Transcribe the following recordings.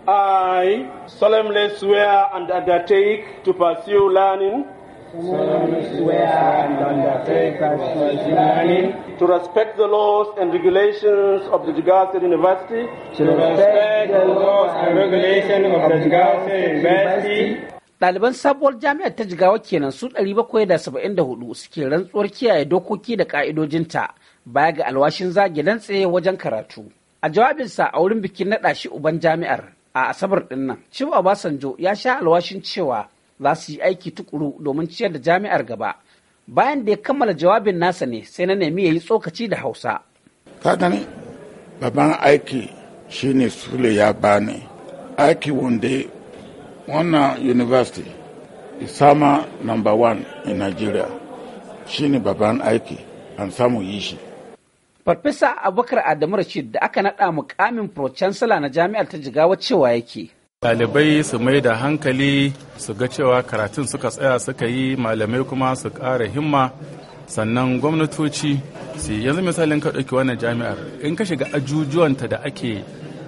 I solemnly swear and undertake to pursue learning. To respect the laws and regulations of the Jigawa State University. Ɗaliban sabuwar jami'ar ta Jigawa kenan su 774 suke rantsuwar kiyaye dokoki da ƙa'idojinta baya ga alwashin zage dantse wajen karatu. A jawabinsa a wurin bikin naɗa shi uban jami'ar a Asabar ɗin nan, Chief Obasanjo ya sha alwashin cewa za su yi aiki tukuru domin ciyar da jami'ar gaba. Bayan da ya kammala jawabin nasa ne sai na nemi ya yi tsokaci da Hausa. Ka gani babban aiki shine Sule ya bani aiki wanda wannan university isama number 1 in Nigeria shine babban aiki an samu yi shi. Farfesa Abubakar Adamu Rashid da aka naɗa mukamin Pro-Chancellor na jami'ar ta Jigawa cewa yake. Ɗalibai su mai da hankali su ga cewa karatun suka tsaya suka yi, malamai kuma su ƙara himma, sannan gwamnatoci su yanzu misalin ka ɗauki wannan jami'ar in ka shiga ajujuwanta da ake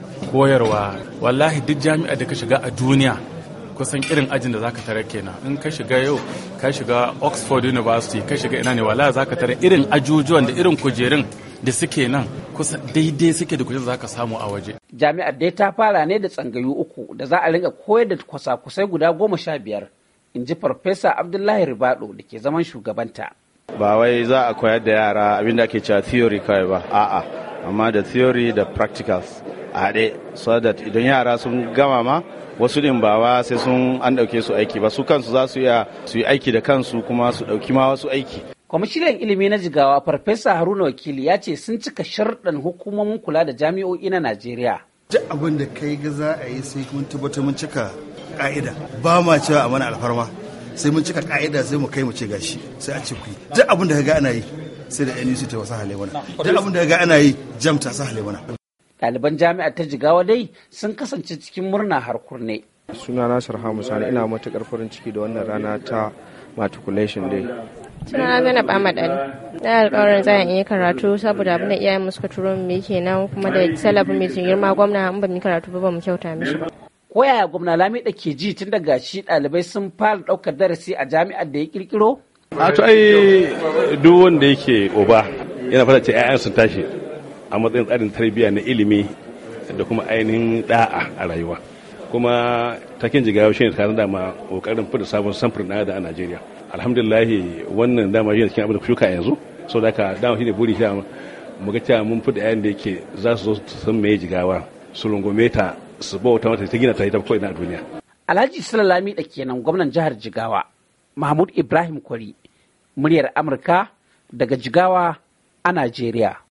koyarwa wallahi duk jami'ar da ka shiga a duniya kusan irin ajin da zaka tare kenan. In ka shiga yau ka shiga Oxford University ka shiga ina ne wallahi zaka tare irin ajujuwan da irin kujerun da suke nan kusa daidai suke da kujerun zaka samu a waje. Jami'ar dai ta fara ne da tsangayu 3 da za a rinka koyar da kwasa-kwasai guda 15, in ji Farfesa Abdullahi Ribado da ke zaman shugabanta. Ba wai za a koyar da yara abin da ake cewa theory kawai ba, a'a, amma da theory da practicals a haɗe, so that idan yara sun gama ma wasu din ba sai sun an ɗauke su aiki ba, su kansu za su iya su yi aiki da kansu kuma su ɗauki ma wasu aiki. Kwamishinan ilimi na Jigawa Farfesa Haruna Wakili ya ce sun cika sharɗan hukumomin kula da jami'o'i na Najeriya. Duk abin da kai ga za a yi sai mun tabbatar mun cika ka'ida, ba ma cewa a mana alfarma, sai mun cika ka'ida sai mu kai mu ce gashi sai a ce ku duk abin da ga ana yi sai da NUC ta wasa hale mana, duk abin da ga ana yi JAM ta sa hale mana. Ɗaliban jami'ar ta Jigawa dai sun kasance cikin murna har kurne. Suna Nasir Hamusani, ina matuƙar farin ciki da wannan rana ta matriculation day. Sunana Zainab Ahmad Ali. Na alƙawarin za a yi karatu saboda abin da iyayen mu suka turo mu kenan kuma da salabin mai girma gwamna in ba mu karatu ba mu kyauta mishi ba. Ko yaya gwamna Lamida ke ji tun daga shi ɗalibai sun fara ɗaukar darasi a jami'ar da ya ƙirƙiro? A to ai duk wanda yake uba yana fata ce 'ya'yan sun tashi a matsayin tsarin tarbiyya na ilimi da kuma ainihin da'a a rayuwa. Kuma takin Jigawa shi ne tare da ma kokarin fita sabon samfur na da a Najeriya. Alhamdulillahi wannan dama shi ne cikin abin da shuka yanzu, so da ka dama shi ne buri shi mu ga cewa mun fita yayin da yake za su zo su san meye Jigawa su rungume ta su bauta mata ta gina ta yi ta ko ina a duniya. Alhaji Sulalami da kenan gwamnan jihar Jigawa, Mahmud Ibrahim Kwari, muryar Amurka daga Jigawa a Najeriya.